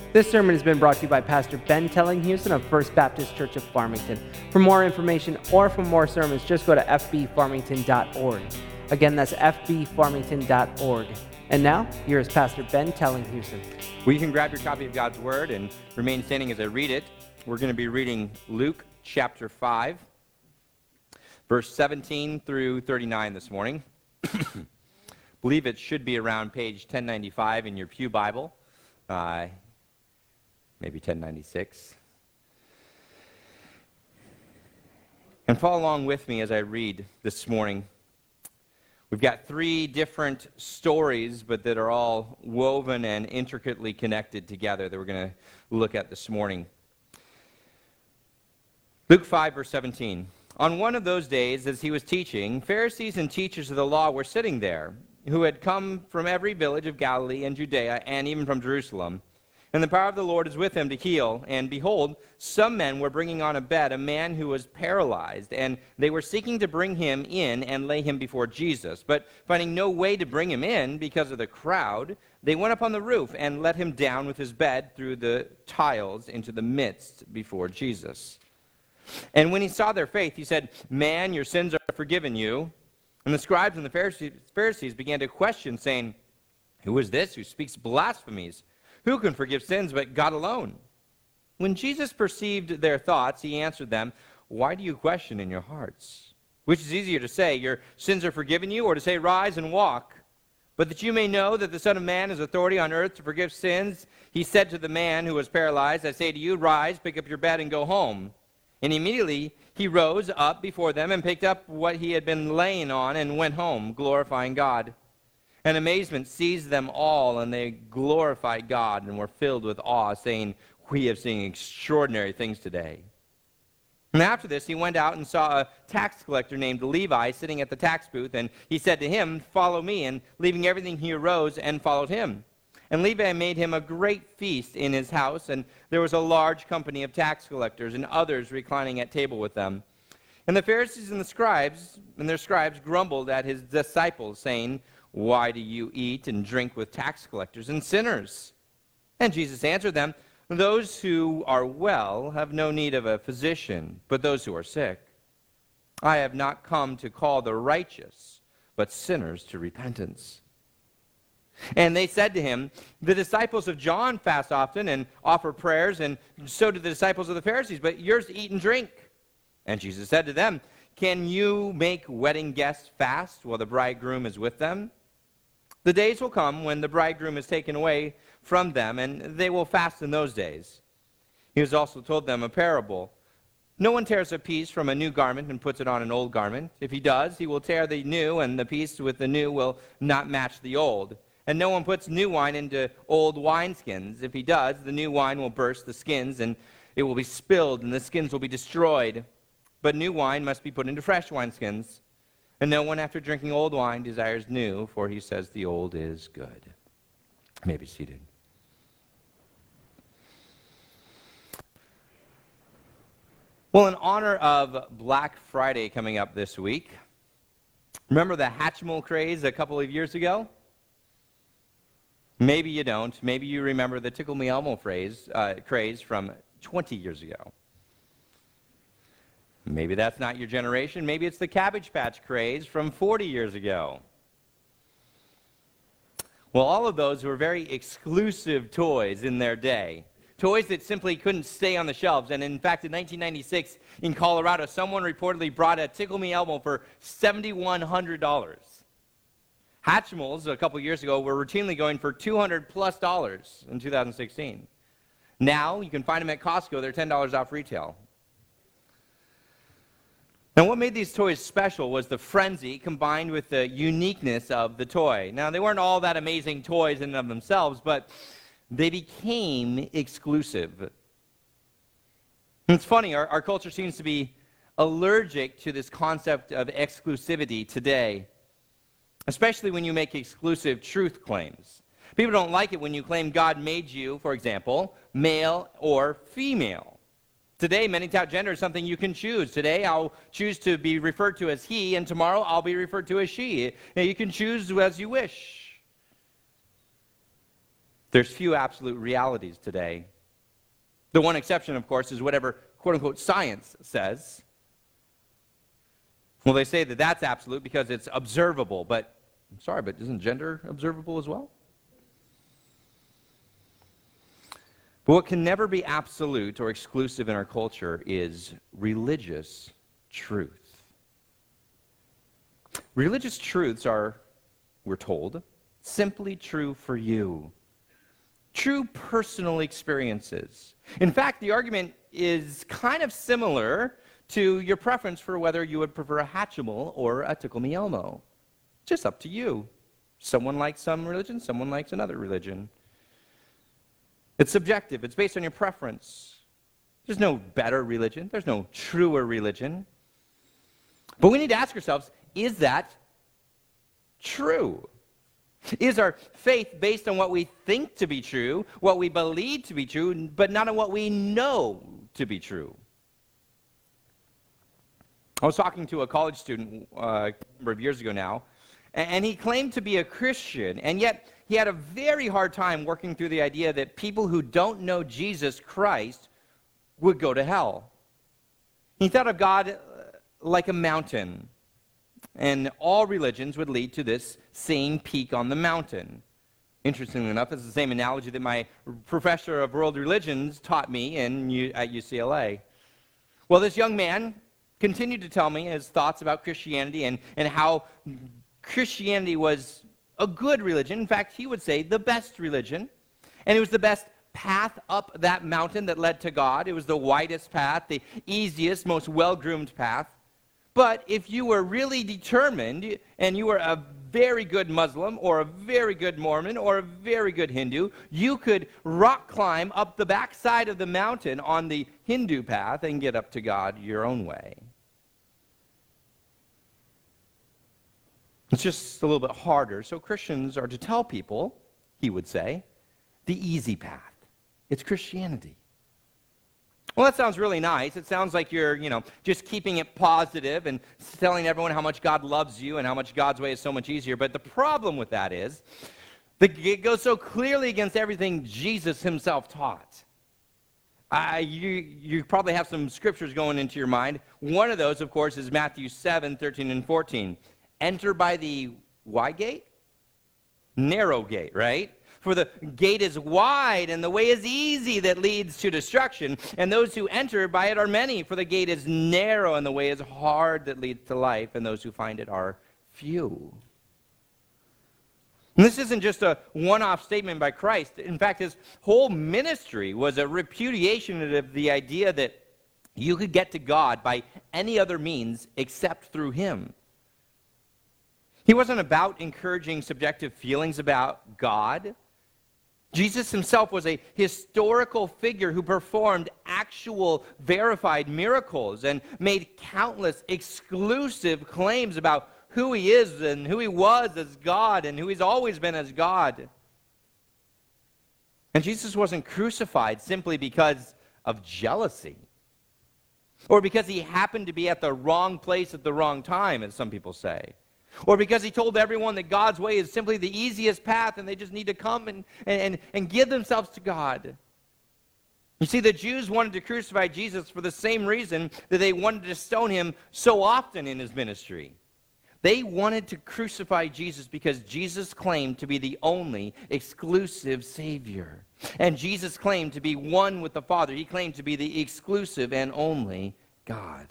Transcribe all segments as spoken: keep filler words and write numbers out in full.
This sermon has been brought to you by Pastor Ben Tellinghausen of First Baptist Church of Farmington. For more information or for more sermons, just go to f b farmington dot org. Again, that's f b farmington dot org. And now, here is Pastor Ben Tellinghausen. Well, you can grab your copy of God's Word and remain standing as I read it. We're going to be reading Luke chapter five, verse seventeen through thirty-nine this morning. I believe it should be around page ten ninety-five in your pew Bible. Uh, maybe ten ninety-six. And follow along with me as I read this morning. We've got three different stories, but that are all woven and intricately connected together that we're going to look at this morning. Luke five, verse seventeen. On one of those days, as he was teaching, Pharisees and teachers of the law were sitting there, who had come from every village of Galilee and Judea, and even from Jerusalem. And the power of the Lord is with him to heal. And behold, some men were bringing on a bed a man who was paralyzed, and they were seeking to bring him in and lay him before Jesus. But finding no way to bring him in because of the crowd, they went up on the roof and let him down with his bed through the tiles into the midst before Jesus. And when he saw their faith, he said, "Man, your sins are forgiven you." And the scribes and the Pharisees, Pharisees began to question, saying, "Who is this who speaks blasphemies? Who can forgive sins but God alone?" When Jesus perceived their thoughts, he answered them, "Why do you question in your hearts? Which is easier to say, 'Your sins are forgiven you,' or to say, 'Rise and walk'? But that you may know that the Son of Man has authority on earth to forgive sins," he said to the man who was paralyzed, "I say to you, rise, pick up your bed, and go home." And immediately he rose up before them and picked up what he had been laying on and went home, glorifying God. And amazement seized them all, and they glorified God and were filled with awe, saying, "We have seen extraordinary things today." And after this, he went out and saw a tax collector named Levi sitting at the tax booth, and he said to him, "Follow me." And leaving everything, he arose and followed him. And Levi made him a great feast in his house, and there was a large company of tax collectors and others reclining at table with them. And the Pharisees and the scribes and their scribes grumbled at his disciples, saying, "Why do you eat and drink with tax collectors and sinners?" And Jesus answered them, "Those who are well have no need of a physician, but those who are sick. I have not come to call the righteous, but sinners to repentance." And they said to him, "The disciples of John fast often and offer prayers, and so do the disciples of the Pharisees, but yours eat and drink." And Jesus said to them, "Can you make wedding guests fast while the bridegroom is with them? The days will come when the bridegroom is taken away from them, and they will fast in those days." He has also told them a parable. "No one tears a piece from a new garment and puts it on an old garment. If he does, he will tear the new, and the piece with the new will not match the old. And no one puts new wine into old wineskins. If he does, the new wine will burst the skins, and it will be spilled, and the skins will be destroyed. But new wine must be put into fresh wineskins. And no one, after drinking old wine, desires new, for he says the old is good." You may be seated. Well, in honor of Black Friday coming up this week, remember the Hatchimal craze a couple of years ago? Maybe you don't. Maybe you remember the Tickle Me Elmo phrase, uh, craze from twenty years ago. Maybe that's not your generation. Maybe it's the Cabbage Patch craze from forty years ago. Well, all of those were very exclusive toys in their day. Toys that simply couldn't stay on the shelves. And in fact, in nineteen ninety-six, in Colorado, someone reportedly brought a Tickle Me Elmo for seven thousand one hundred dollars. Hatchimals, a couple years ago, were routinely going for two hundred plus dollars in two thousand sixteen. Now, you can find them at Costco. They're ten dollars off retail. Now, what made these toys special was the frenzy combined with the uniqueness of the toy. Now, they weren't all that amazing toys in and of themselves, but they became exclusive. And it's funny, our, our culture seems to be allergic to this concept of exclusivity today, especially when you make exclusive truth claims. People don't like it when you claim God made you, for example, male or female. Today, many tout gender is something you can choose. Today, I'll choose to be referred to as he, and tomorrow, I'll be referred to as she. You can choose as you wish. There's few absolute realities today. The one exception, of course, is whatever quote-unquote science says. Well, they say that that's absolute because it's observable, but I'm sorry, but isn't gender observable as well? But what can never be absolute or exclusive in our culture is religious truth. Religious truths are, we're told, simply true for you. True personal experiences. In fact, the argument is kind of similar to your preference for whether you would prefer a Hatchimal or a Tickle Me Elmo. Just up to you. Someone likes some religion, someone likes another religion. It's subjective. It's based on your preference. There's no better religion. There's no truer religion. But we need to ask ourselves, is that true? Is our faith based on what we think to be true, what we believe to be true, but not on what we know to be true? I was talking to a college student uh, a number of years ago now, and he claimed to be a Christian, and yet he had a very hard time working through the idea that people who don't know Jesus Christ would go to hell. He thought of God like a mountain, and all religions would lead to this same peak on the mountain. Interestingly enough, it's the same analogy that my professor of world religions taught me in U- at U C L A. Well, this young man continued to tell me his thoughts about Christianity and, and how Christianity was a good religion. In fact, he would say the best religion. And it was the best path up that mountain that led to God. It was the widest path, the easiest, most well-groomed path. But if you were really determined and you were a very good Muslim or a very good Mormon or a very good Hindu, you could rock climb up the backside of the mountain on the Hindu path and get up to God your own way. It's just a little bit harder. So Christians are to tell people, he would say, the easy path. It's Christianity. Well, that sounds really nice. It sounds like you're, you know, just keeping it positive and telling everyone how much God loves you and how much God's way is so much easier. But the problem with that is that it goes so clearly against everything Jesus himself taught. Uh, you, you probably have some scriptures going into your mind. One of those, of course, is Matthew seven, thirteen and fourteen. Enter by the wide gate? Narrow gate, right? For the gate is wide and the way is easy that leads to destruction, and those who enter by it are many. For the gate is narrow and the way is hard that leads to life, and those who find it are few. And this isn't just a one-off statement by Christ. In fact, his whole ministry was a repudiation of the idea that you could get to God by any other means except through him. He wasn't about encouraging subjective feelings about God. Jesus himself was a historical figure who performed actual verified miracles and made countless exclusive claims about who he is and who he was as God and who he's always been as God. And Jesus wasn't crucified simply because of jealousy or because he happened to be at the wrong place at the wrong time, as some people say. Or because he told everyone that God's way is simply the easiest path and they just need to come and, and, and give themselves to God. You see, the Jews wanted to crucify Jesus for the same reason that they wanted to stone him so often in his ministry. They wanted to crucify Jesus because Jesus claimed to be the only exclusive Savior. And Jesus claimed to be one with the Father. He claimed to be the exclusive and only God.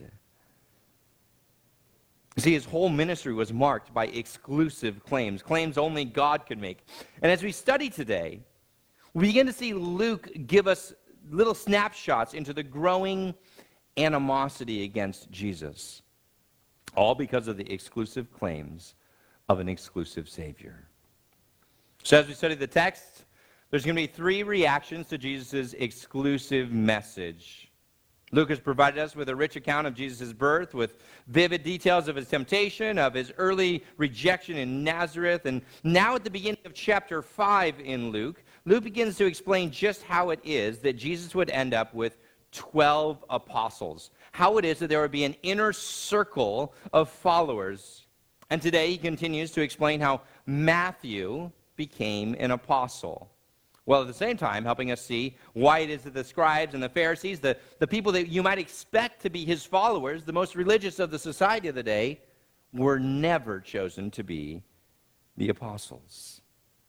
See, his whole ministry was marked by exclusive claims, claims only God could make. And as we study today, we begin to see Luke give us little snapshots into the growing animosity against Jesus, all because of the exclusive claims of an exclusive Savior. So as we study the text, there's going to be three reactions to Jesus' exclusive message. Luke has provided us with a rich account of Jesus' birth, with vivid details of his temptation, of his early rejection in Nazareth. And now at the beginning of chapter five in Luke, Luke begins to explain just how it is that Jesus would end up with twelve apostles. How it is that there would be an inner circle of followers. And today he continues to explain how Matthew became an apostle. while at the same time helping us see why it is that the scribes and the Pharisees, the, the people that you might expect to be his followers, the most religious of the society of the day, were never chosen to be the apostles.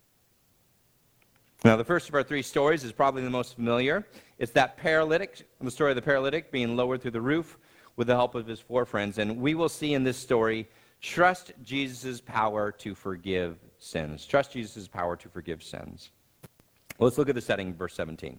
Now, the first of our three stories is probably the most familiar. It's that paralytic, the story of the paralytic being lowered through the roof with the help of his four friends. And we will see in this story, trust Jesus' power to forgive sins. Trust Jesus' power to forgive sins. Well, let's look at the setting, verse seventeen.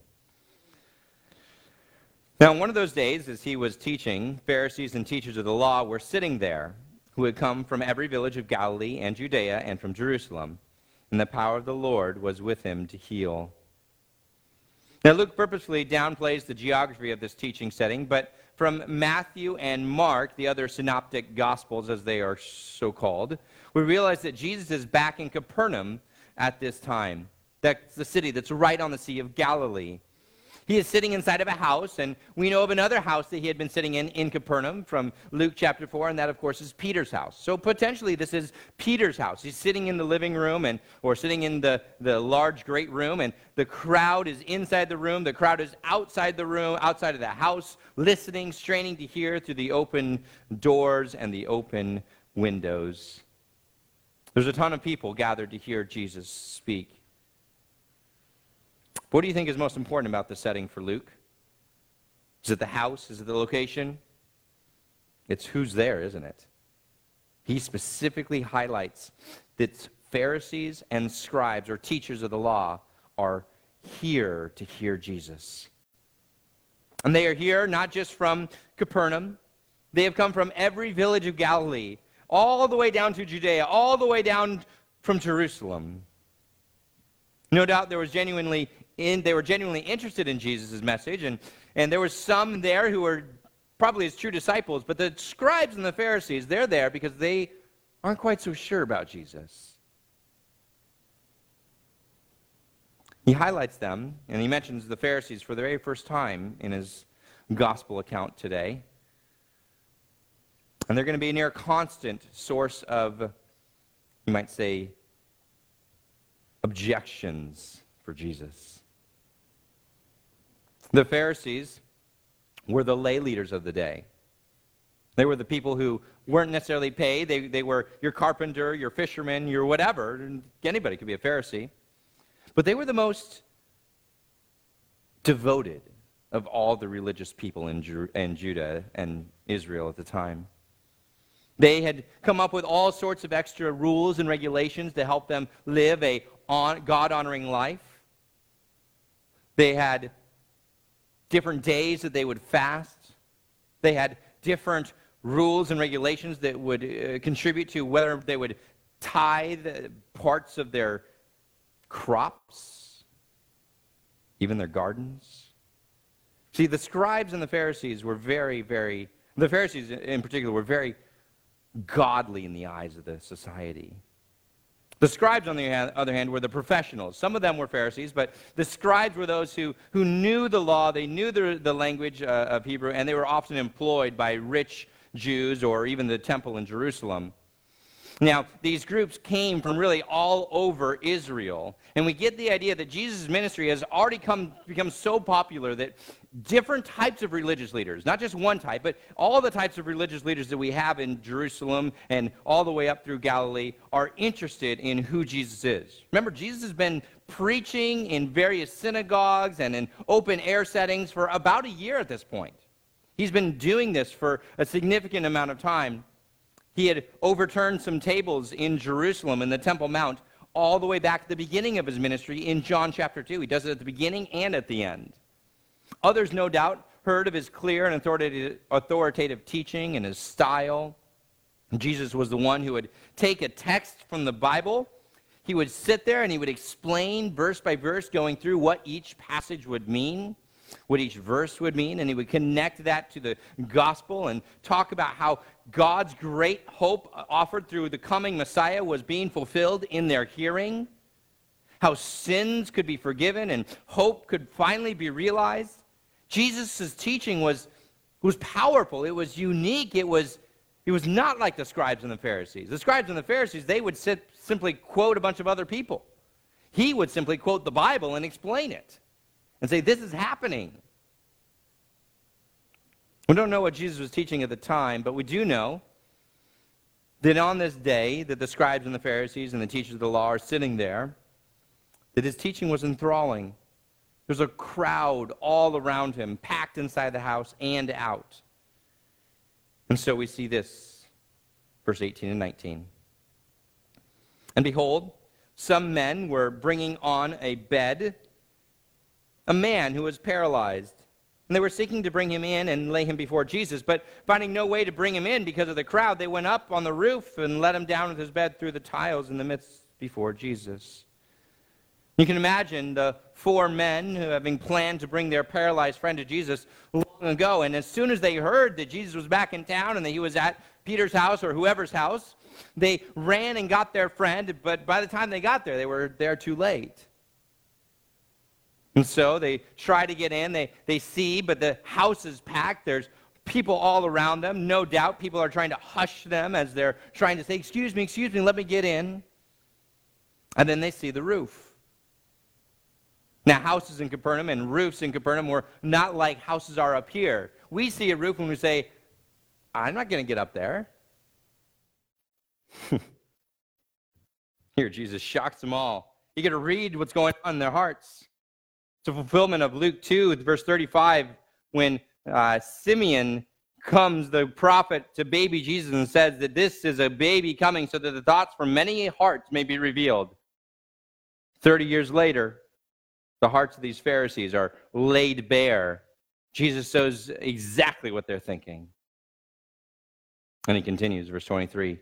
Now, on one of those days, as he was teaching, Pharisees and teachers of the law were sitting there, who had come from every village of Galilee and Judea and from Jerusalem, and the power of the Lord was with him to heal. Now, Luke purposefully downplays the geography of this teaching setting, but from Matthew and Mark, the other synoptic gospels as they are so called, we realize that Jesus is back in Capernaum at this time. That's the city that's right on the Sea of Galilee. He is sitting inside of a house, and we know of another house that he had been sitting in in Capernaum from Luke chapter four, and that, of course, is Peter's house. So potentially this is Peter's house. He's sitting in the living room and or sitting in the, the large, great room, and the crowd is inside the room. The crowd is outside the room, outside of the house, listening, straining to hear through the open doors and the open windows. There's a ton of people gathered to hear Jesus speak. What do you think is most important about the setting for Luke? Is it the house? Is it the location? It's who's there, isn't it? He specifically highlights that Pharisees and scribes, or teachers of the law, are here to hear Jesus. And they are here not just from Capernaum. They have come from every village of Galilee, all the way down to Judea, all the way down from Jerusalem. No doubt there was genuinely in, they were genuinely interested in Jesus' message, and, and there were some there who were probably his true disciples, but the scribes and the Pharisees, they're there because they aren't quite so sure about Jesus. He highlights them, and he mentions the Pharisees for the very first time in his gospel account today. And they're going to be a near constant source of, you might say, objections for Jesus. The Pharisees were the lay leaders of the day. They were the people who weren't necessarily paid. They, they were your carpenter, your fisherman, your whatever. Anybody could be a Pharisee. But they were the most devoted of all the religious people in, Ju- in Judah and Israel at the time. They had come up with all sorts of extra rules and regulations to help them live a on, God-honoring life. They had different days that they would fast. They had different rules and regulations that would uh, contribute to whether they would tithe parts of their crops, even their gardens. See, the scribes and the Pharisees were very, very, the Pharisees in particular were very godly in the eyes of the society. The scribes, on the other hand, were the professionals. Some of them were Pharisees, but the scribes were those who, who knew the law, they knew the, the language uh, of Hebrew, and they were often employed by rich Jews or even the temple in Jerusalem. Now, these groups came from really all over Israel, and we get the idea that Jesus' ministry has already come become so popular that different types of religious leaders, not just one type, but all the types of religious leaders that we have in Jerusalem and all the way up through Galilee are interested in who Jesus is. Remember, Jesus has been preaching in various synagogues and in open-air settings for about a year at this point. He's been doing this for a significant amount of time. He had overturned some tables in Jerusalem in the Temple Mount all the way back at the beginning of his ministry in John chapter two. He does it at the beginning and at the end. Others, no doubt, heard of his clear and authoritative, authoritative teaching and his style. Jesus was the one who would take a text from the Bible. He would sit there and he would explain verse by verse, going through what each passage would mean, what each verse would mean, and he would connect that to the gospel and talk about how God's great hope offered through the coming Messiah was being fulfilled in their hearing, how sins could be forgiven and hope could finally be realized. Jesus' teaching was, was powerful. It was unique. It was, it was not like the scribes and the Pharisees. The scribes and the Pharisees, they would sit, simply quote a bunch of other people. He would simply quote the Bible and explain it and say, this is happening. We don't know what Jesus was teaching at the time, but we do know that on this day that the scribes and the Pharisees and the teachers of the law are sitting there, that his teaching was enthralling. There's a crowd all around him, packed inside the house and out. And so we see this, verse eighteen and nineteen. And behold, some men were bringing on a bed a man who was paralyzed. And they were seeking to bring him in and lay him before Jesus. But finding no way to bring him in because of the crowd, they went up on the roof and let him down with his bed through the tiles in the midst before Jesus. You can imagine the four men who having planned to bring their paralyzed friend to Jesus long ago. And as soon as they heard that Jesus was back in town and that he was at Peter's house or whoever's house, they ran and got their friend. But by the time they got there, they were there too late. And so they try to get in, they, they see, but the house is packed. There's people all around them. No doubt people are trying to hush them as they're trying to say, excuse me, excuse me, let me get in. And then they see the roof. Now, houses in Capernaum and roofs in Capernaum were not like houses are up here. We see a roof and we say, I'm not going to get up there. Here, Jesus shocks them all. You got to read what's going on in their hearts. It's a fulfillment of Luke two, verse thirty-five, when uh, Simeon comes, the prophet, to baby Jesus and says that this is a baby coming so that the thoughts from many hearts may be revealed. Thirty years later, the hearts of these Pharisees are laid bare. Jesus shows exactly what they're thinking. And he continues, verse twenty-three.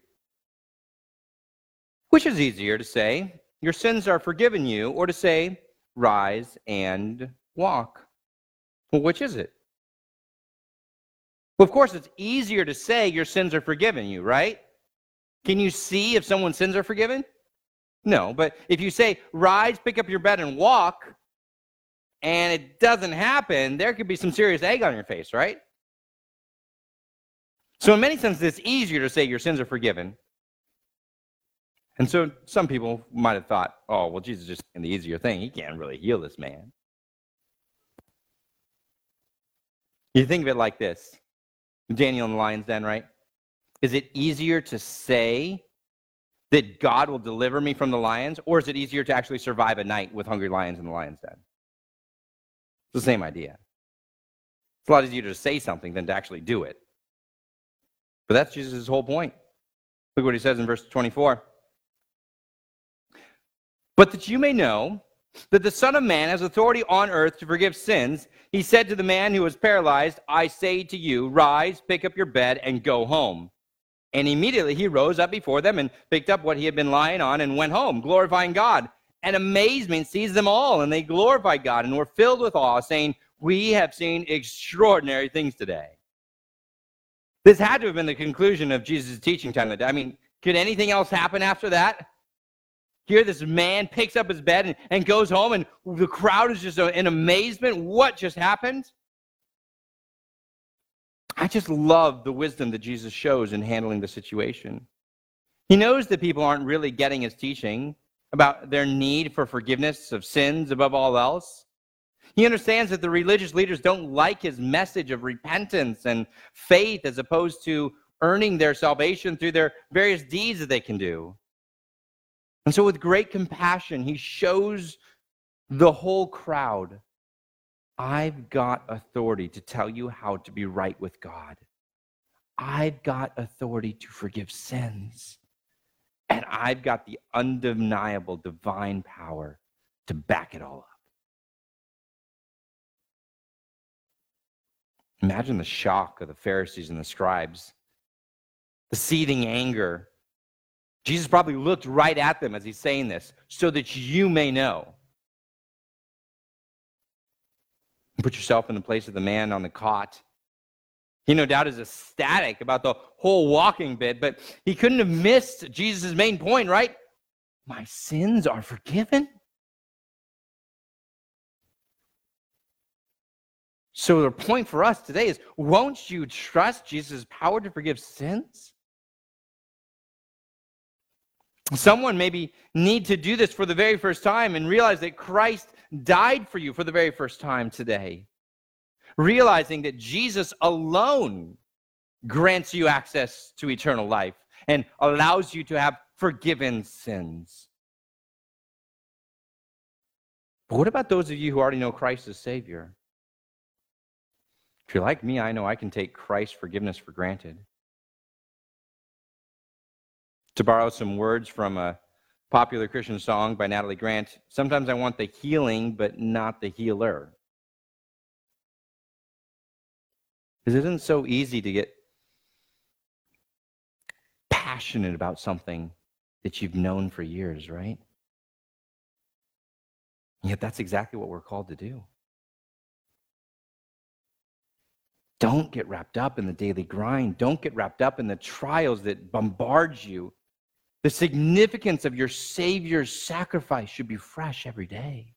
Which is easier to say, your sins are forgiven you, or to say, rise and walk? Well, which is it? Well, of course, it's easier to say your sins are forgiven you, right? Can you see if someone's sins are forgiven? No, but if you say, rise, pick up your bed, and walk, and it doesn't happen, there could be some serious egg on your face, right? So in many senses, it's easier to say your sins are forgiven. And so some people might have thought, oh, well, Jesus is just saying the easier thing. He can't really heal this man. You think of it like this. Daniel in the lion's den, right? Is it easier to say that God will deliver me from the lions, or is it easier to actually survive a night with hungry lions in the lion's den? It's the same idea. It's a lot easier to say something than to actually do it. But that's Jesus' whole point. Look what he says in verse twenty-four. But that you may know that the Son of Man has authority on earth to forgive sins, he said to the man who was paralyzed, I say to you, rise, pick up your bed, and go home. And immediately he rose up before them and picked up what he had been lying on and went home, glorifying God. And amazement seized them all, and they glorified God and were filled with awe, saying, we have seen extraordinary things today. This had to have been the conclusion of Jesus' teaching time that day. I mean, could anything else happen after that? Here, this man picks up his bed and, and goes home, and the crowd is just in amazement. What just happened? I just love the wisdom that Jesus shows in handling the situation. He knows that people aren't really getting his teaching about their need for forgiveness of sins above all else. He understands that the religious leaders don't like his message of repentance and faith as opposed to earning their salvation through their various deeds that they can do. And so with great compassion, he shows the whole crowd, I've got authority to tell you how to be right with God. I've got authority to forgive sins. And I've got the undeniable divine power to back it all up. Imagine the shock of the Pharisees and the scribes, the seething anger. Jesus probably looked right at them as he's saying this, so that you may know. Put yourself in the place of the man on the cot. He no doubt is ecstatic about the whole walking bit, but he couldn't have missed Jesus' main point, right? My sins are forgiven. So the point for us today is, won't you trust Jesus' power to forgive sins? Someone maybe need to do this for the very first time and realize that Christ died for you for the very first time today. Realizing that Jesus alone grants you access to eternal life and allows you to have forgiven sins. But what about those of you who already know Christ as Savior? If you're like me, I know I can take Christ's forgiveness for granted. To borrow some words from a popular Christian song by Natalie Grant, sometimes I want the healing, but not the healer. Because it isn't so easy to get passionate about something that you've known for years, right? And yet that's exactly what we're called to do. Don't get wrapped up in the daily grind. Don't get wrapped up in the trials that bombard you. The significance of your Savior's sacrifice should be fresh every day.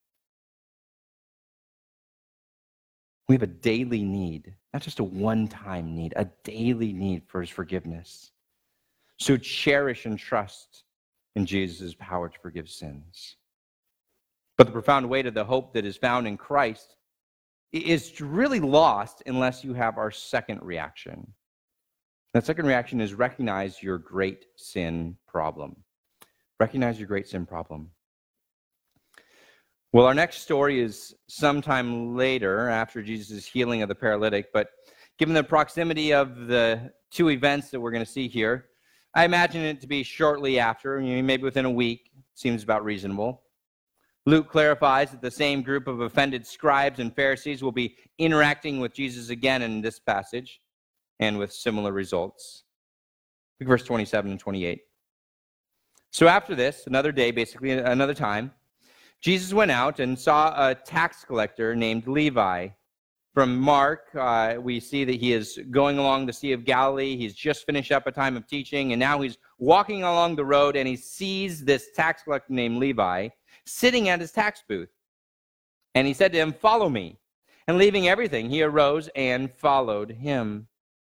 We have a daily need, not just a one-time need, a daily need for his forgiveness. So cherish and trust in Jesus' power to forgive sins. But the profound weight of the hope that is found in Christ is really lost unless you have our second reaction. That second reaction is recognize your great sin problem. Recognize your great sin problem. Well, our next story is sometime later after Jesus' healing of the paralytic, but given the proximity of the two events that we're going to see here, I imagine it to be shortly after, maybe within a week. Seems about reasonable. Luke clarifies that the same group of offended scribes and Pharisees will be interacting with Jesus again in this passage, and with similar results. Look at verse twenty-seven and twenty-eight. So after this, another day, basically another time, Jesus went out and saw a tax collector named Levi. From Mark, uh, we see that he is going along the Sea of Galilee. He's just finished up a time of teaching, and now he's walking along the road, and he sees this tax collector named Levi sitting at his tax booth. And he said to him, "Follow me." And leaving everything, he arose and followed him.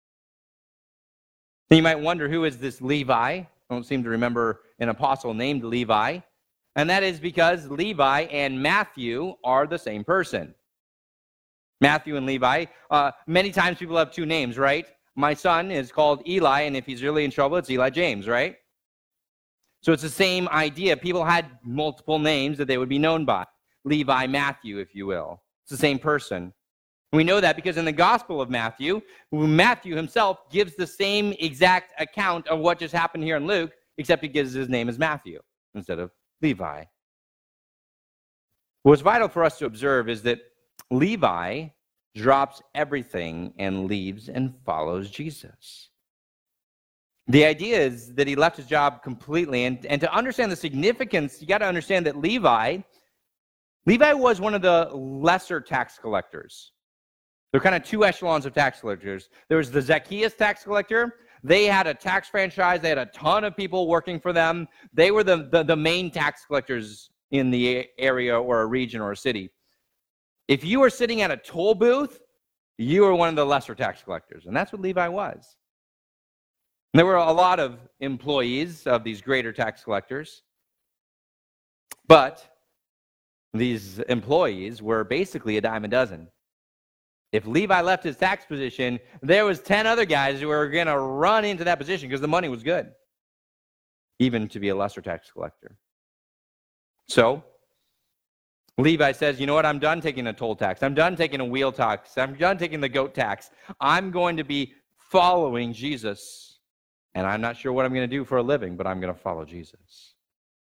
And you might wonder, who is this Levi? I don't seem to remember an apostle named Levi. And that is because Levi and Matthew are the same person. Matthew and Levi. Uh, many times people have two names, right? My son is called Eli, and if he's really in trouble, it's Eli James, right? So it's the same idea. People had multiple names that they would be known by. Levi, Matthew, if you will. It's the same person. We know that because in the Gospel of Matthew, Matthew himself gives the same exact account of what just happened here in Luke, except he gives his name as Matthew instead of Levi. What's vital for us to observe is that Levi drops everything and leaves and follows Jesus. The idea is that he left his job completely, and, and to understand the significance, you got to understand that Levi, Levi was one of the lesser tax collectors. There are kind of two echelons of tax collectors. There was the Zacchaeus tax collector. They had a tax franchise. They had a ton of people working for them. They were the, the, the main tax collectors in the area or a region or a city. If you were sitting at a toll booth, you were one of the lesser tax collectors, and that's what Levi was. And there were a lot of employees of these greater tax collectors, but these employees were basically a dime a dozen. If Levi left his tax position, there was ten other guys who were going to run into that position because the money was good, even to be a lesser tax collector. So Levi says, you know what, I'm done taking a toll tax. I'm done taking a wheel tax. I'm done taking the goat tax. I'm going to be following Jesus. And I'm not sure what I'm going to do for a living, but I'm going to follow Jesus.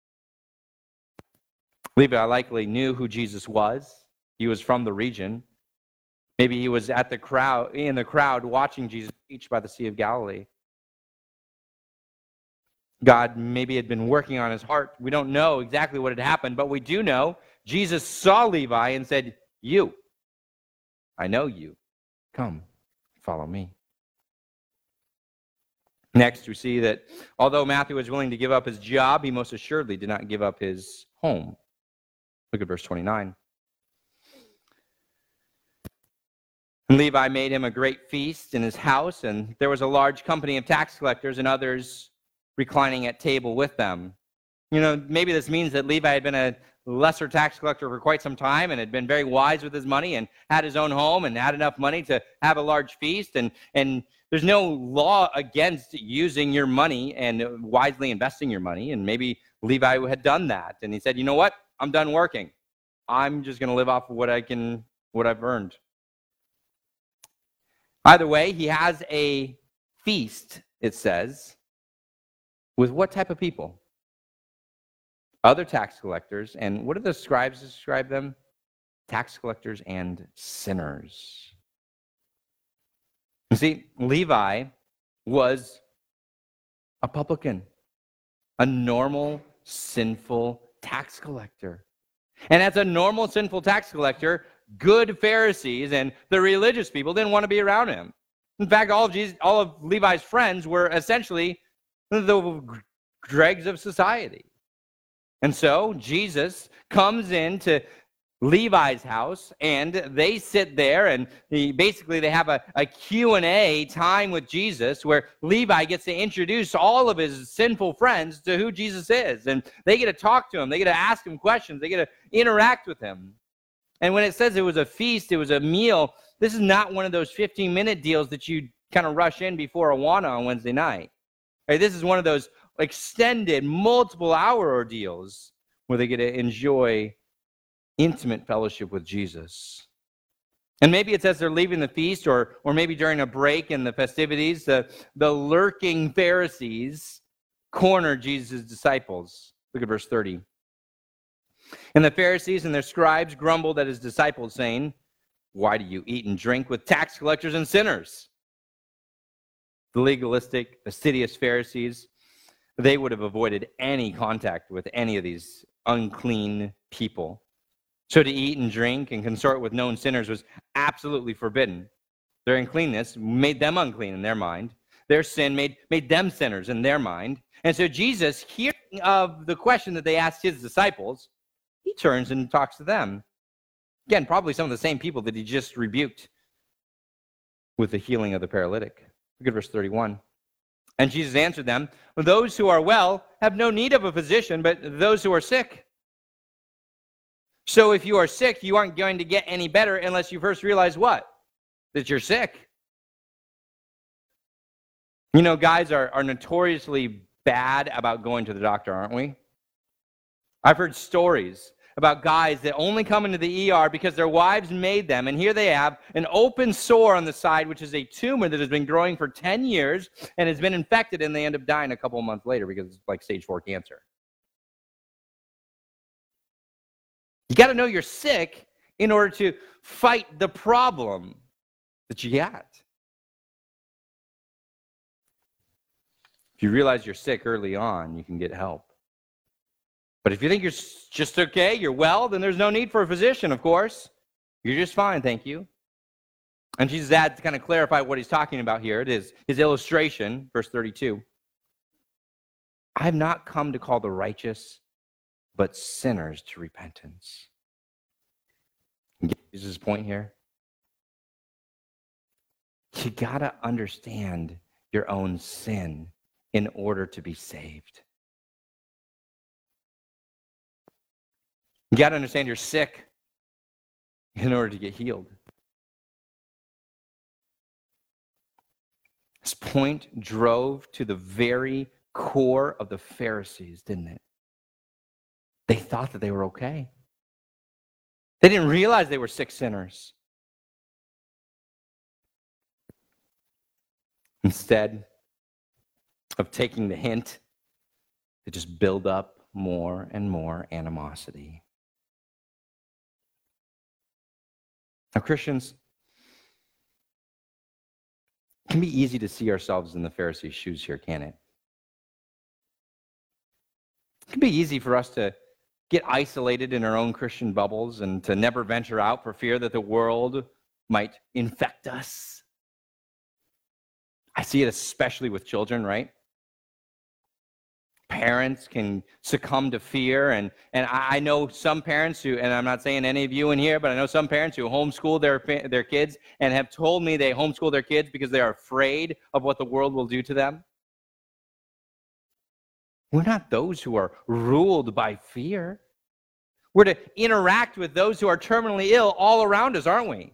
Levi likely knew who Jesus was. He was from the region. Maybe he was at the crowd, in the crowd watching Jesus teach by the Sea of Galilee. God maybe had been working on his heart. We don't know exactly what had happened, but we do know Jesus saw Levi and said, "You, I know you. Come, follow me." Next, we see that although Matthew was willing to give up his job, he most assuredly did not give up his home. Look at verse twenty-nine. And Levi made him a great feast in his house, and there was a large company of tax collectors and others reclining at table with them. You know, maybe this means that Levi had been a lesser tax collector for quite some time and had been very wise with his money and had his own home and had enough money to have a large feast. And, and there's no law against using your money and wisely investing your money. And maybe Levi had done that. And he said, you know what? I'm done working. I'm just going to live off of what I can, what I've earned. Either way, he has a feast, it says, with what type of people? Other tax collectors. And what do the scribes describe them? Tax collectors and sinners. You see, Levi was a publican, a normal, sinful tax collector. And as a normal, sinful tax collector, good Pharisees and the religious people didn't want to be around him. In fact, all of, Jesus, all of Levi's friends were essentially the dregs of society. And so Jesus comes into Levi's house, and they sit there, and he, basically they have a, a Q and A time with Jesus where Levi gets to introduce all of his sinful friends to who Jesus is. And they get to talk to him. They get to ask him questions. They get to interact with him. And when it says it was a feast, it was a meal, this is not one of those fifteen-minute deals that you kind of rush in before Awana on Wednesday night. Right, this is one of those extended, multiple-hour ordeals where they get to enjoy intimate fellowship with Jesus. And maybe it's as they're leaving the feast, or, or maybe during a break in the festivities, the, the lurking Pharisees corner Jesus' disciples. Look at verse thirty. And the Pharisees and their scribes grumbled at his disciples, saying, "Why do you eat and drink with tax collectors and sinners?" The legalistic, fastidious Pharisees, they would have avoided any contact with any of these unclean people. So to eat and drink and consort with known sinners was absolutely forbidden. Their uncleanness made them unclean in their mind. Their sin made, made them sinners in their mind. And so Jesus, hearing of the question that they asked his disciples, he turns and talks to them. Again, probably some of the same people that he just rebuked with the healing of the paralytic. Look at verse thirty-one. And Jesus answered them, "Those who are well have no need of a physician, but those who are sick. So if you are sick, you aren't going to get any better unless you first realize what? That you're sick." You know, guys are, are notoriously bad about going to the doctor, aren't we? I've heard stories about guys that only come into the E R because their wives made them, and here they have an open sore on the side, which is a tumor that has been growing for ten years and has been infected, and they end up dying a couple of months later because it's like stage four cancer. You got to know you're sick in order to fight the problem that you got. If you realize you're sick early on, you can get help. But if you think you're just okay, you're well, then there's no need for a physician, of course. You're just fine, thank you. And Jesus had to kind of clarify what he's talking about here. It is his illustration, verse thirty-two. "I have not come to call the righteous, but sinners to repentance." Get Jesus' point here? You got to understand your own sin in order to be saved. You got to understand you're sick in order to get healed. This point drove to the very core of the Pharisees, didn't it? They thought that they were okay. They didn't realize they were sick sinners. Instead of taking the hint, they just build up more and more animosity. Now, Christians, it can be easy to see ourselves in the Pharisees' shoes here, can't it? It can be easy for us to get isolated in our own Christian bubbles and to never venture out for fear that the world might infect us. I see it especially with children, right? Parents can succumb to fear, and, and I know some parents who, and I'm not saying any of you in here, but I know some parents who homeschool their, their kids and have told me they homeschool their kids because they are afraid of what the world will do to them. We're not those who are ruled by fear. We're to interact with those who are terminally ill all around us, aren't we?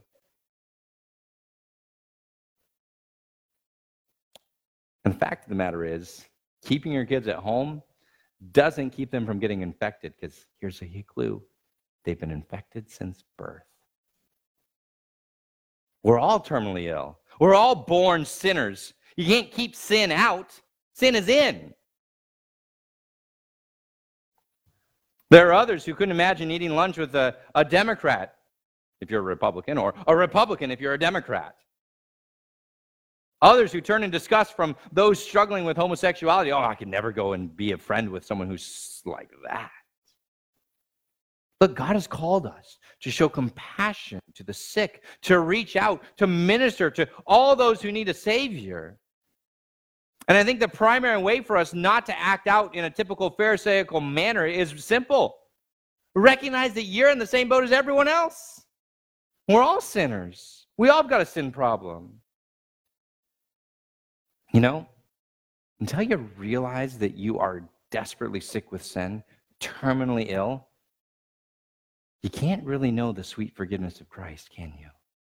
And the fact of the matter is, keeping your kids at home doesn't keep them from getting infected, because here's a clue. They've been infected since birth. We're all terminally ill. We're all born sinners. You can't keep sin out. Sin is in. There are others who couldn't imagine eating lunch with a, a Democrat, if you're a Republican, or a Republican if you're a Democrat. Others who turn in disgust from those struggling with homosexuality. Oh, I could never go and be a friend with someone who's like that. But God has called us to show compassion to the sick, to reach out, to minister to all those who need a Savior. And I think the primary way for us not to act out in a typical Pharisaical manner is simple. Recognize that you're in the same boat as everyone else. We're all sinners. We all have got a sin problem. You know, until you realize that you are desperately sick with sin, terminally ill, you can't really know the sweet forgiveness of Christ, can you?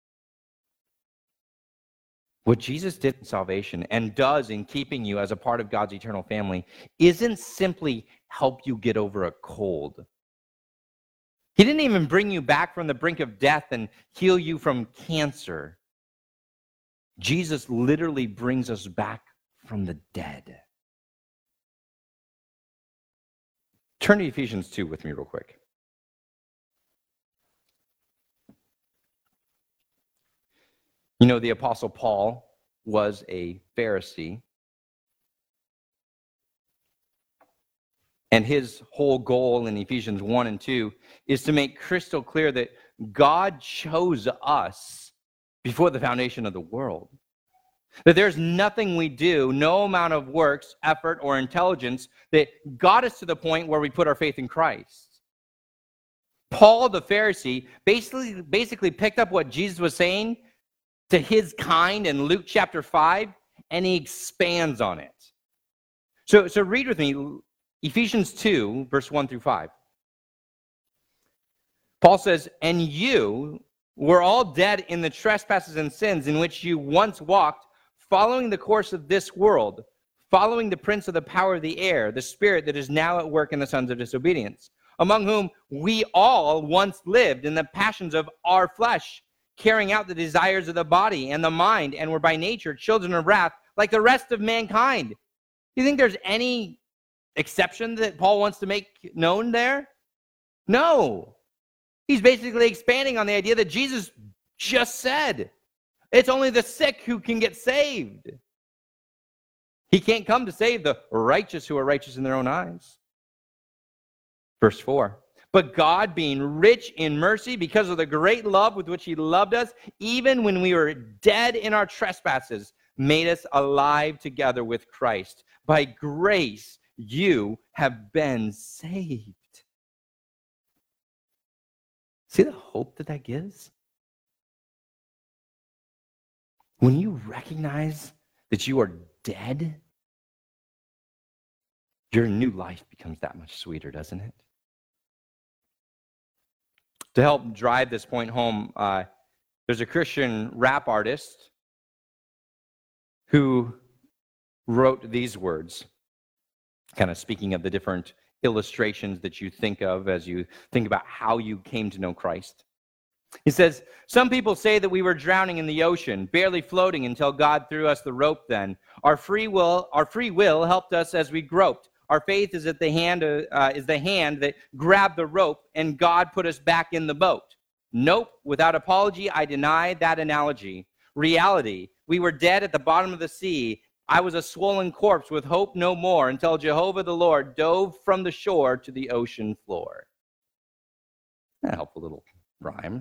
What Jesus did in salvation and does in keeping you as a part of God's eternal family isn't simply help you get over a cold. He didn't even bring you back from the brink of death and heal you from cancer. Jesus literally brings us back from the dead. Turn to Ephesians two with me real quick. You know, the Apostle Paul was a Pharisee. And his whole goal in Ephesians one and two is to make crystal clear that God chose us before the foundation of the world. That there's nothing we do, no amount of works, effort, or intelligence that got us to the point where we put our faith in Christ. Paul, the Pharisee, basically, basically picked up what Jesus was saying to his kind in Luke chapter five, and he expands on it. So, so read with me Ephesians two, verse one through five. Paul says, "And you were all dead in the trespasses and sins in which you once walked, following the course of this world, following the prince of the power of the air, the spirit that is now at work in the sons of disobedience, among whom we all once lived in the passions of our flesh, carrying out the desires of the body and the mind, and were by nature children of wrath, like the rest of mankind." Do you think there's any exception that Paul wants to make known there? No. He's basically expanding on the idea that Jesus just said. It's only the sick who can get saved. He can't come to save the righteous who are righteous in their own eyes. Verse four. "But God, being rich in mercy, because of the great love with which he loved us, even when we were dead in our trespasses, made us alive together with Christ. By grace you have been saved." See the hope that that gives? When you recognize that you are dead, your new life becomes that much sweeter, doesn't it? To help drive this point home, uh, there's a Christian rap artist who wrote these words, kind of speaking of the different illustrations that you think of as you think about how you came to know Christ. He says, "Some people say that we were drowning in the ocean, barely floating until God threw us the rope then. Our free will, our free will helped us as we groped. Our faith is at the hand, uh, is the hand that grabbed the rope, and God put us back in the boat. Nope, without apology, I deny that analogy. Reality, we were dead at the bottom of the sea. I was a swollen corpse with hope no more until Jehovah the Lord dove from the shore to the ocean floor." A helpful little rhyme.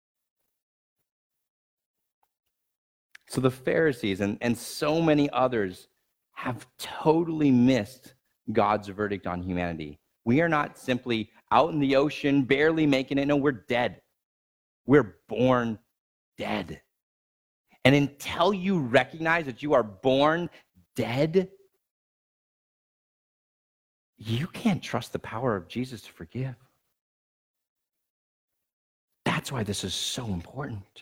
So the Pharisees and, and so many others have totally missed God's verdict on humanity. We are not simply out in the ocean, barely making it. No, we're dead. We're born dead. And until you recognize that you are born dead, you can't trust the power of Jesus to forgive. That's why this is so important.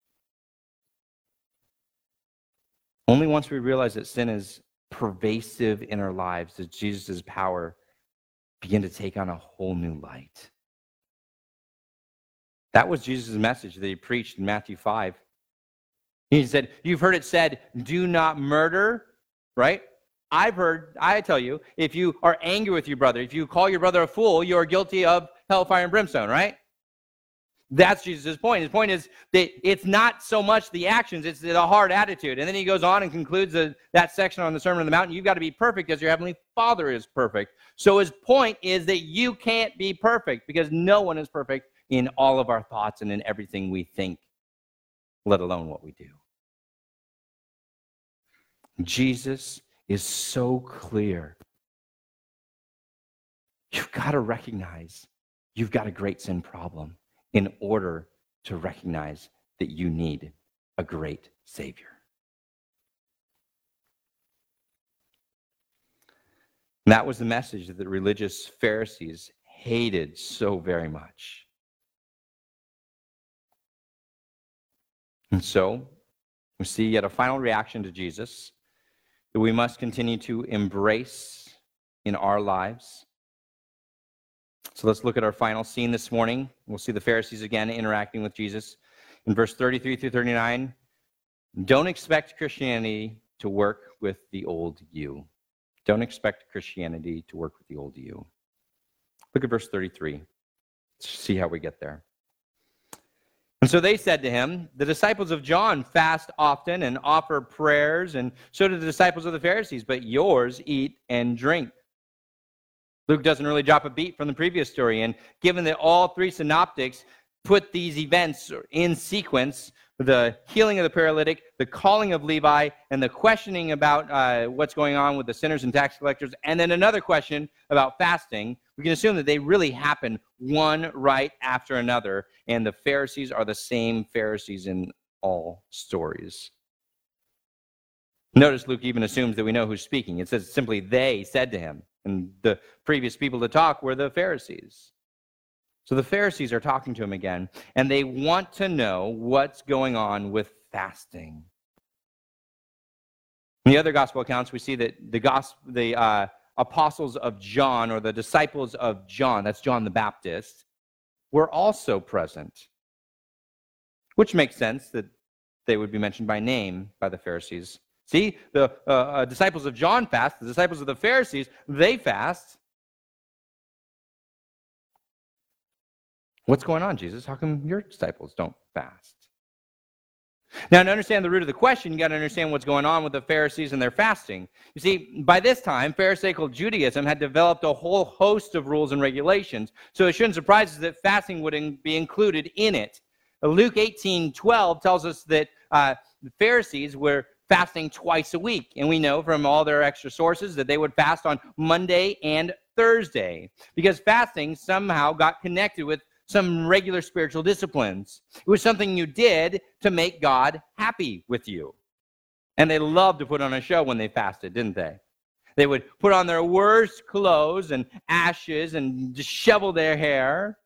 Only once we realize that sin is pervasive in our lives does Jesus' power begin to take on a whole new light. That was Jesus' message that he preached in Matthew five. He said, you've heard it said, do not murder, right? I've heard, I tell you, if you are angry with your brother, if you call your brother a fool, you are guilty of hellfire and brimstone, right? That's Jesus' point. His point is that it's not so much the actions, it's the hard attitude. And then he goes on and concludes the, that section on the Sermon on the Mount. You've got to be perfect as your heavenly Father is perfect. So his point is that you can't be perfect because no one is perfect in all of our thoughts and in everything we think, let alone what we do. Jesus is so clear. You've got to recognize you've got a great sin problem in order to recognize that you need a great Savior. And that was the message that the religious Pharisees hated so very much. And so, we see yet a final reaction to Jesus that we must continue to embrace in our lives. So let's look at our final scene this morning. We'll see the Pharisees again interacting with Jesus. In verse thirty-three through thirty-nine, don't expect Christianity to work with the old you. Don't expect Christianity to work with the old you. Look at verse thirty-three. Let's see how we get there. And so they said to him, the disciples of John fast often and offer prayers, and so do the disciples of the Pharisees, but yours eat and drink. Luke doesn't really drop a beat from the previous story, and given that all three synoptics put these events in sequence, the healing of the paralytic, the calling of Levi, and the questioning about uh, what's going on with the sinners and tax collectors, and then another question about fasting, we can assume that they really happen one right after another, and the Pharisees are the same Pharisees in all stories. Notice Luke even assumes that we know who's speaking. It says simply they said to him, and the previous people to talk were the Pharisees. So the Pharisees are talking to him again, and they want to know what's going on with fasting. In the other gospel accounts, we see that the gospel, the uh, apostles of John, or the disciples of John, that's John the Baptist, were also present, which makes sense that they would be mentioned by name by the Pharisees. See, the uh, uh, disciples of John fast, the disciples of the Pharisees, they fast. What's going on, Jesus? How come your disciples don't fast? Now, to understand the root of the question, you got to understand what's going on with the Pharisees and their fasting. You see, by this time, Pharisaical Judaism had developed a whole host of rules and regulations, so it shouldn't surprise us that fasting would in, be included in it. Luke eighteen twelve tells us that uh, the Pharisees were fasting twice a week, and we know from all their extra sources that they would fast on Monday and Thursday, because fasting somehow got connected with some regular spiritual disciplines. It was something you did to make God happy with you. And they loved to put on a show when they fasted, didn't they? They would put on their worst clothes and ashes and dishevel their hair.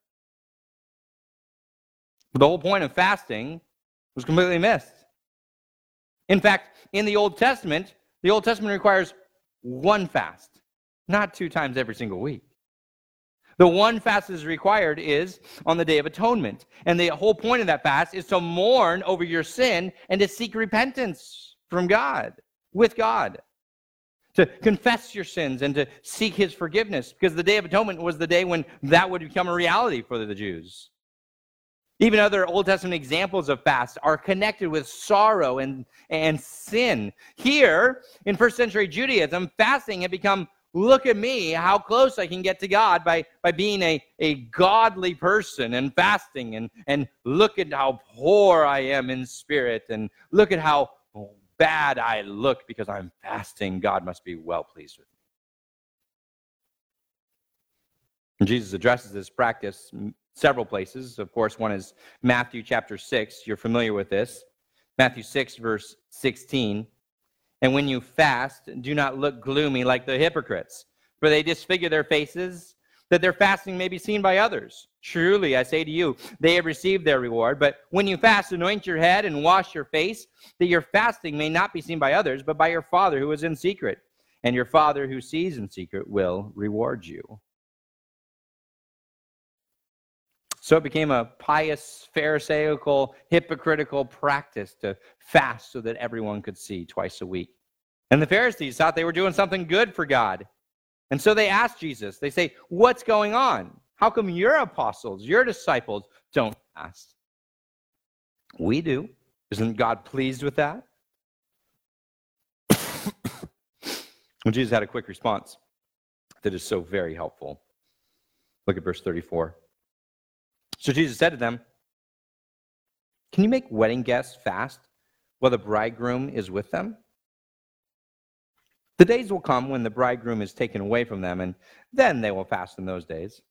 But the whole point of fasting was completely missed. In fact, in the Old Testament, the Old Testament requires one fast, not two times every single week. The one fast that is required is on the Day of Atonement. And the whole point of that fast is to mourn over your sin and to seek repentance from God, with God. To confess your sins and to seek his forgiveness. Because the Day of Atonement was the day when that would become a reality for the Jews. Even other Old Testament examples of fast are connected with sorrow and, and sin. Here, in first century Judaism, fasting had become, look at me, how close I can get to God by, by being a, a godly person and fasting. And, and look at how poor I am in spirit. And look at how bad I look because I'm fasting. God must be well pleased with me. And Jesus addresses this practice several places. Of course, one is Matthew chapter six. You're familiar with this. Matthew six, verse sixteen. And when you fast, do not look gloomy like the hypocrites, for they disfigure their faces, that their fasting may be seen by others. Truly, I say to you, they have received their reward. But when you fast, anoint your head and wash your face, that your fasting may not be seen by others, but by your Father who is in secret. And your Father who sees in secret will reward you. So it became a pious, pharisaical, hypocritical practice to fast so that everyone could see twice a week. And the Pharisees thought they were doing something good for God. And so they asked Jesus, they say, what's going on? How come your apostles, your disciples don't fast? We do. Isn't God pleased with that? Well, Jesus had a quick response that is so very helpful. Look at verse thirty-four. So Jesus said to them, can you make wedding guests fast while the bridegroom is with them? The days will come when the bridegroom is taken away from them, and then they will fast in those days.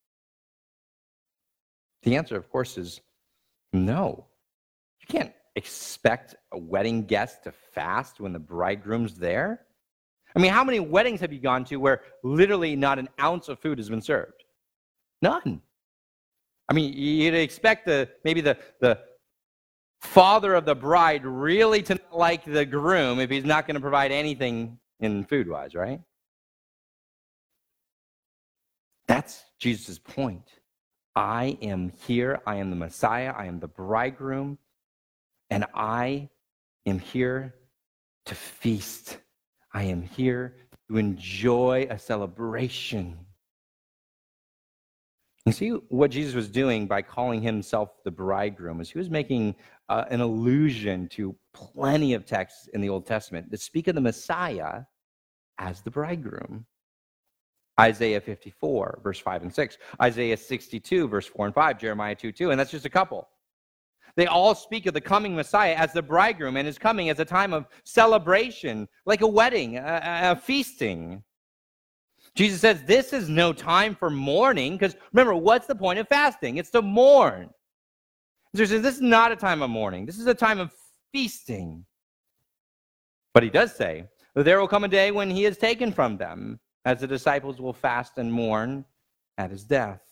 The answer, of course, is no. You can't expect a wedding guest to fast when the bridegroom's there. I mean, how many weddings have you gone to where literally not an ounce of food has been served? None. I mean, you'd expect the maybe the, the father of the bride really to not like the groom if he's not going to provide anything in food-wise, right? That's Jesus' point. I am here. I am the Messiah. I am the bridegroom. And I am here to feast. I am here to enjoy a celebration. You see what Jesus was doing by calling himself the bridegroom is he was making uh, an allusion to plenty of texts in the Old Testament that speak of the Messiah as the bridegroom. Isaiah fifty-four, verse five and six. Isaiah sixty-two, verse four and five. Jeremiah two, two. And that's just a couple. They all speak of the coming Messiah as the bridegroom and his coming as a time of celebration, like a wedding, a, a feasting. Jesus says this is no time for mourning, because remember, what's the point of fasting? It's to mourn. So he says this is not a time of mourning. This is a time of feasting. But he does say that there will come a day when he is taken from them, as the disciples will fast and mourn at his death.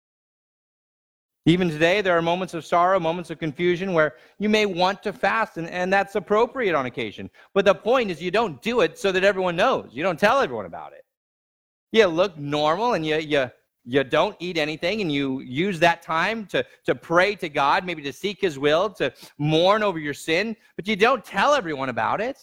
Even today, there are moments of sorrow, moments of confusion where you may want to fast, and, and that's appropriate on occasion. But the point is you don't do it so that everyone knows. You don't tell everyone about it. You look normal, and you you you don't eat anything, and you use that time to, to pray to God, maybe to seek his will, to mourn over your sin, but you don't tell everyone about it.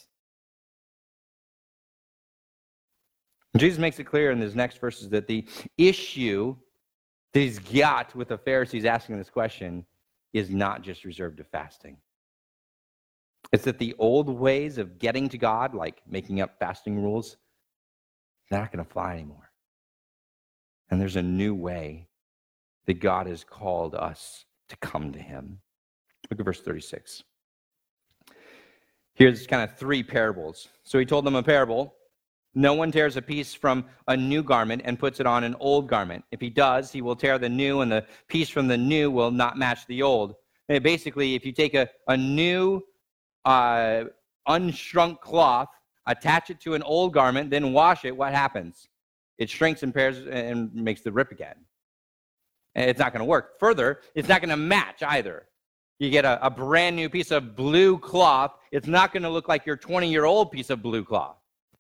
Jesus makes it clear in his next verses that the issue that he's got with the Pharisees asking this question is not just reserved to fasting. It's that the old ways of getting to God, like making up fasting rules, they're not going to fly anymore. And there's a new way that God has called us to come to him. Look at verse thirty-six. Here's kind of three parables. So he told them a parable. No one tears a piece from a new garment and puts it on an old garment. If he does, he will tear the new, and the piece from the new will not match the old. And basically, if you take a, a new uh, unshrunk cloth, attach it to an old garment, then wash it, what happens? It shrinks and tears and makes the rip again. And it's not going to work. Further, it's not going to match either. You get a, a brand new piece of blue cloth, it's not going to look like your twenty-year-old piece of blue cloth.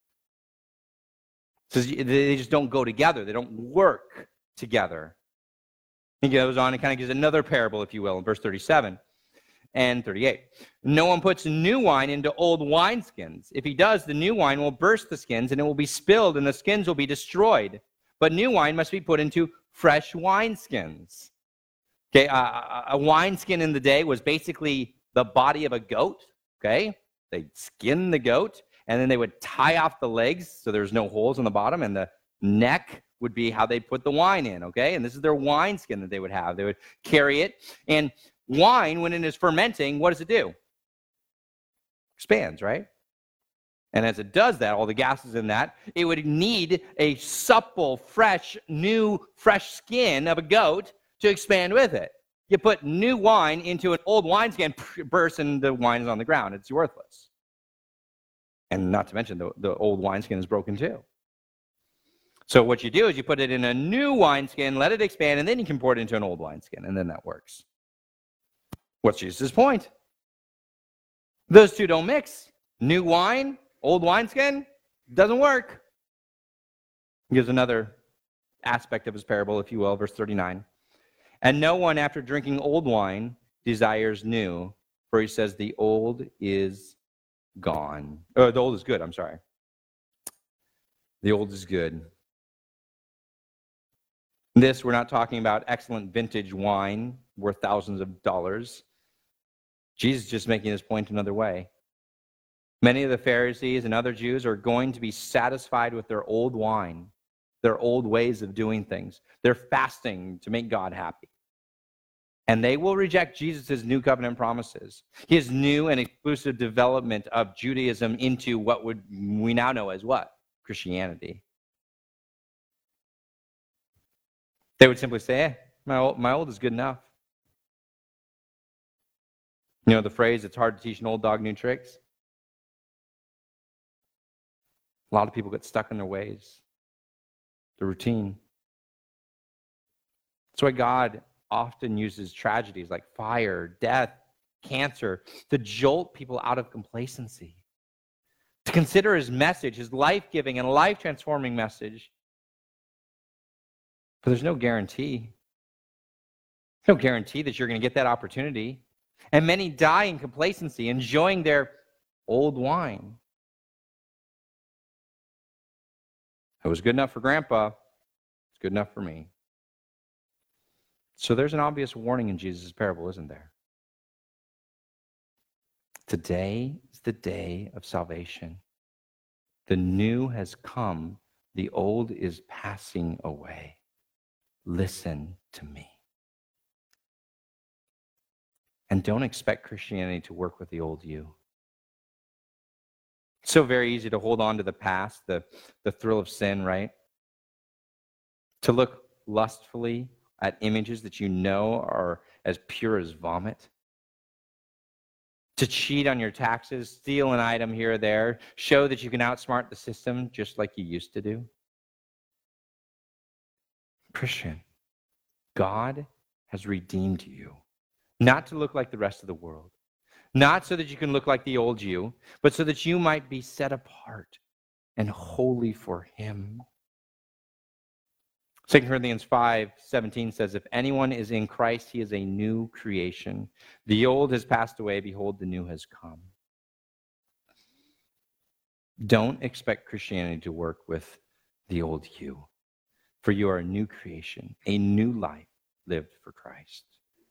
So they just don't go together. They don't work together. He goes on and kind of gives another parable, if you will, in verse thirty-seven and thirty-eight. No one puts new wine into old wineskins. If he does, the new wine will burst the skins, and it will be spilled, and the skins will be destroyed. But new wine must be put into fresh wineskins. Okay, uh, a wineskin in the day was basically the body of a goat. Okay, they'd skin the goat, and then they would tie off the legs so there's no holes in the bottom, and the neck would be how they put the wine in, okay? And this is their wineskin that they would have. They would carry it. And wine, when it is fermenting, what does it do? Expands, right? And as it does that, all the gases in that, it would need a supple, fresh, new, fresh skin of a goat to expand with it. You put new wine into an old wineskin, bursts, and the wine is on the ground. It's worthless. And not to mention, the, the old wineskin is broken too. So what you do is you put it in a new wineskin, let it expand, and then you can pour it into an old wineskin, and then that works. What's Jesus' point? Those two don't mix. New wine, old wineskin, doesn't work. He gives another aspect of his parable, if you will, verse thirty-nine. And no one, after drinking old wine, desires new, for he says the old is gone. Oh, the old is good, I'm sorry. The old is good. This, we're not talking about excellent vintage wine worth thousands of dollars. Jesus is just making this point another way. Many of the Pharisees and other Jews are going to be satisfied with their old wine, their old ways of doing things. They're fasting to make God happy. And they will reject Jesus' new covenant promises, his new and exclusive development of Judaism into what would we now know as what? Christianity. They would simply say, eh, my old, my old is good enough. You know the phrase, it's hard to teach an old dog new tricks? A lot of people get stuck in their ways, the routine. That's why God often uses tragedies like fire, death, cancer to jolt people out of complacency, to consider his message, his life-giving and life-transforming message. But there's no guarantee. There's no guarantee that you're going to get that opportunity. And many die in complacency, enjoying their old wine. It was good enough for Grandpa. It's good enough for me. So there's an obvious warning in Jesus' parable, isn't there? Today is the day of salvation. The new has come. The old is passing away. Listen to me. And don't expect Christianity to work with the old you. It's so very easy to hold on to the past, the, the thrill of sin, right? To look lustfully at images that you know are as pure as vomit. To cheat on your taxes, steal an item here or there, show that you can outsmart the system just like you used to do. Christian, God has redeemed you, not to look like the rest of the world, not so that you can look like the old you, but so that you might be set apart and holy for him. Second Corinthians five seventeen says, if anyone is in Christ, he is a new creation. The old has passed away, behold, the new has come. Don't expect Christianity to work with the old you, for you are a new creation, a new life lived for Christ.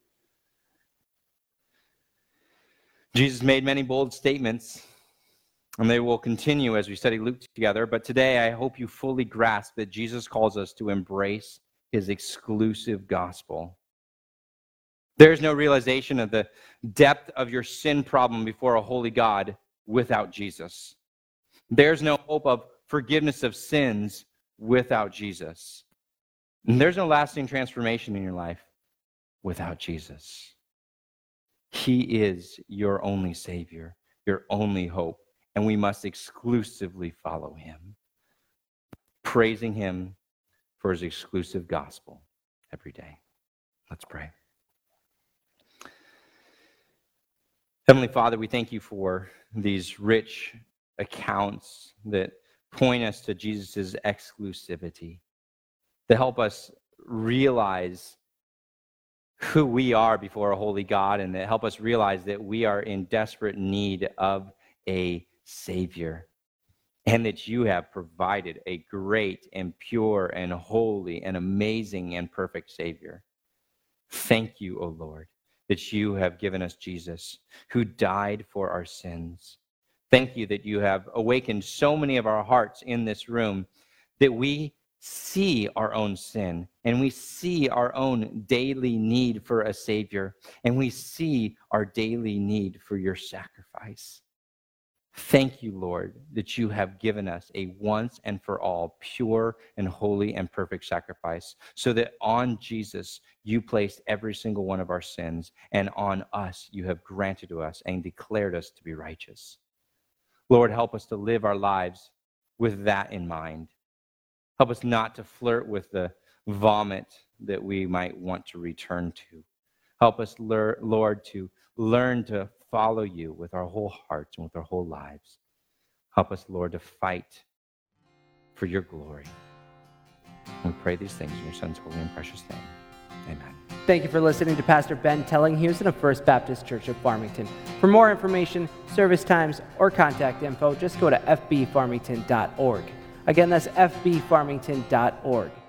Jesus made many bold statements, and they will continue as we study Luke together. But today, I hope you fully grasp that Jesus calls us to embrace his exclusive gospel. There's no realization of the depth of your sin problem before a holy God without Jesus. There's no hope of forgiveness of sins without Jesus. And there's no lasting transformation in your life without Jesus. He is your only Savior, your only hope, and we must exclusively follow him, praising him for his exclusive gospel every day. Let's pray. Heavenly Father, we thank you for these rich accounts that point us to Jesus' exclusivity, to help us realize who we are before a holy God, and to help us realize that we are in desperate need of a Savior, and that you have provided a great and pure and holy and amazing and perfect Savior. Thank you, O Lord, that you have given us Jesus, who died for our sins. Thank you that you have awakened so many of our hearts in this room that we see our own sin, and we see our own daily need for a Savior, and we see our daily need for your sacrifice. Thank you, Lord, that you have given us a once and for all pure and holy and perfect sacrifice, so that on Jesus you placed every single one of our sins, and on us you have granted to us and declared us to be righteous. Lord, help us to live our lives with that in mind. Help us not to flirt with the vomit that we might want to return to. Help us, Lord, to learn to follow you with our whole hearts and with our whole lives. Help us, Lord, to fight for your glory. We pray these things in your Son's holy and precious name. Amen. Thank you for listening to Pastor Ben Telling-Houston of First Baptist Church of Farmington. For more information, service times, or contact info, just go to f b farmington dot org. Again, that's f b farmington dot org.